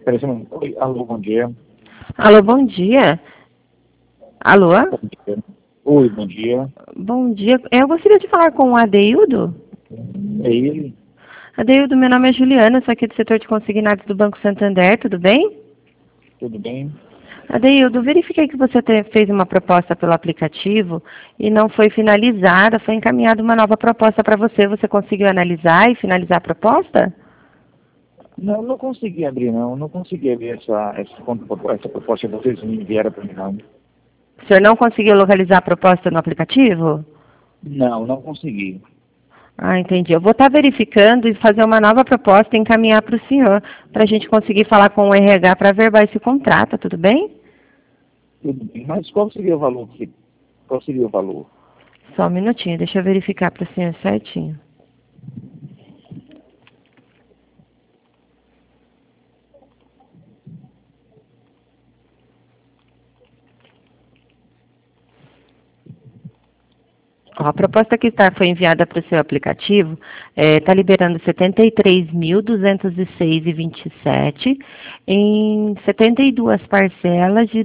Peraí, só um minuto. Oi, alô, bom dia. Alô, bom dia. Alô? Bom dia. Oi, bom dia. Bom dia. Eu gostaria de falar com o Adeildo. É ele? Adeildo, meu nome é Juliana, sou aqui do setor de consignados do Banco Santander, tudo bem? Tudo bem? Adeildo, verifiquei que você fez uma proposta pelo aplicativo e não foi finalizada, foi encaminhada uma nova proposta para você. Você conseguiu analisar e finalizar a proposta? Não, não consegui abrir, não. Não consegui abrir essa proposta que vocês me enviaram para mim, não. O senhor não conseguiu localizar a proposta no aplicativo? Não, não consegui. Ah, entendi. Eu vou estar verificando e fazer uma nova proposta e encaminhar para o senhor, para a gente conseguir falar com o RH para averbar esse contrato, tudo bem? Tudo bem. Mas qual seria o valor? Qual seria o valor? Só um minutinho, deixa eu verificar para o senhor certinho. Ó, a proposta que foi enviada para o seu aplicativo está liberando R$ 73.206,27 em 72 parcelas de R$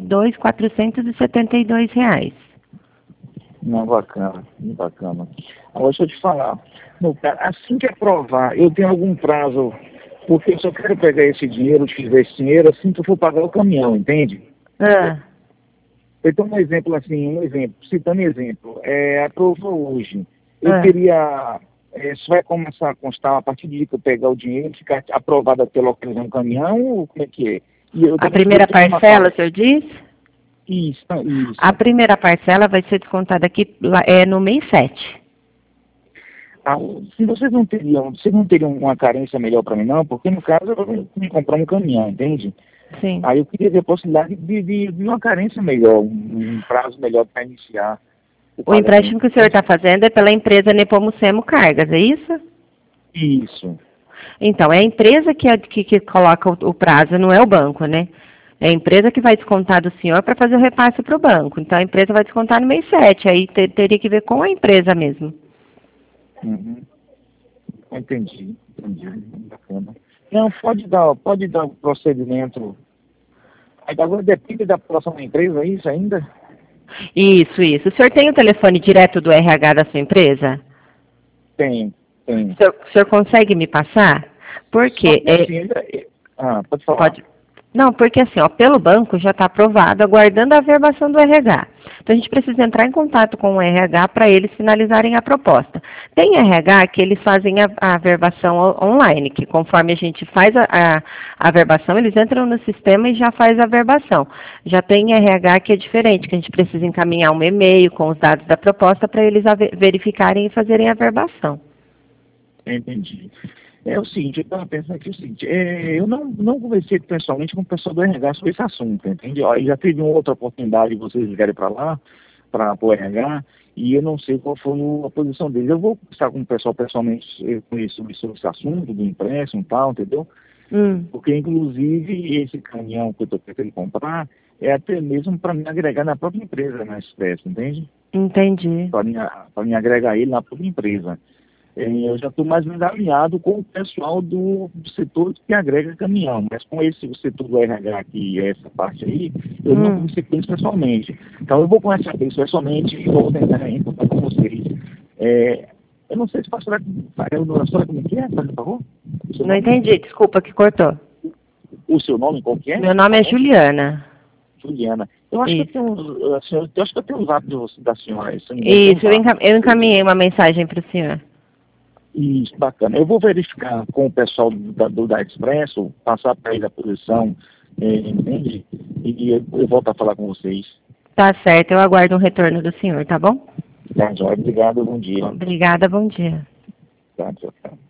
2.472. Não, bacana, muito bacana. Agora, deixa eu te falar. Assim que aprovar, eu tenho algum prazo, porque eu só quero pegar esse dinheiro, utilizar esse dinheiro assim que eu for pagar o caminhão, entende? Ah, Então, citando exemplo, aprovou hoje. Eu ah. teria, isso vai começar a constar a partir de que eu pegar o dinheiro, ficar aprovado até localizar um caminhão, ou como é que é? E eu A também primeira queria te parcela, o senhor diz? Isso, A isso. primeira parcela vai ser descontada aqui no mês 7. Ah, se vocês não teriam uma carência melhor para mim, não, porque no caso eu vou me comprar um caminhão, entende? Sim. Aí eu queria ter a possibilidade de uma carência melhor, um prazo melhor para iniciar o O pagamento. empréstimo que o senhor está fazendo é pela empresa Nepomucemo Cargas, é isso? Isso. Então, é a empresa que coloca o prazo, não é o banco, né? É a empresa que vai descontar do senhor para fazer o repasse para o banco. Então, a empresa vai descontar no mês 7. Aí teria que ver com a empresa mesmo. Uhum. Entendi. Bacana. Não, pode dar o procedimento. Aí agora depende da população da empresa, é isso ainda? Isso, isso. O senhor tem o telefone direto do RH da sua empresa? Tem, tem. O senhor consegue me passar? Só Porque que assim, pode falar. pode. Não, porque assim, ó, pelo banco já está aprovado, aguardando a averbação do RH. Então a gente precisa entrar em contato com o RH para eles finalizarem a proposta. Tem RH que eles fazem a averbação online, que conforme a gente faz a averbação, eles entram no sistema e já faz a averbação. Já tem RH que é diferente, que a gente precisa encaminhar um e-mail com os dados da proposta para eles verificarem e fazerem a averbação. Entendi. É o seguinte, eu estava pensando aqui o seguinte, eu não conversei pessoalmente com o pessoal do RH sobre esse assunto, entende? Ó, já teve uma outra oportunidade de vocês ligarem para lá, para o RH, e eu não sei qual foi a posição deles. Eu vou conversar com o pessoal pessoalmente sobre esse assunto do empréstimo e tal, entendeu? Porque, inclusive, esse caminhão que eu estou tentando comprar é até mesmo para me agregar na própria empresa, na Expresso, entende? Entendi. Para me agregar ele na própria empresa. Eu já estou mais ou menos alinhado com o pessoal do setor que agrega caminhão, mas com esse o setor do RH aqui, essa parte aí, eu não conversei com eles pessoalmente. Então eu vou conversar com eles pessoalmente e vou tentar encontrar com vocês. Eu não sei se posso falar como é que é, por favor? Não entendi, desculpa que cortou. O seu nome qual que é? Meu nome é Juliana. Juliana. Eu acho Isso. que eu tenho os hábitos da senhora. Se não me engano, Isso, tem uns hábitos. eu encaminhei uma mensagem para o senhor. Isso, bacana. Eu vou verificar com o pessoal da Expresso, passar para eles a posição, entende? E eu volto a falar com vocês. Tá certo, eu aguardo um retorno do senhor, tá bom? Tá, Joia? Obrigado, bom dia. Obrigada, bom dia. Tá, tchau, tchau.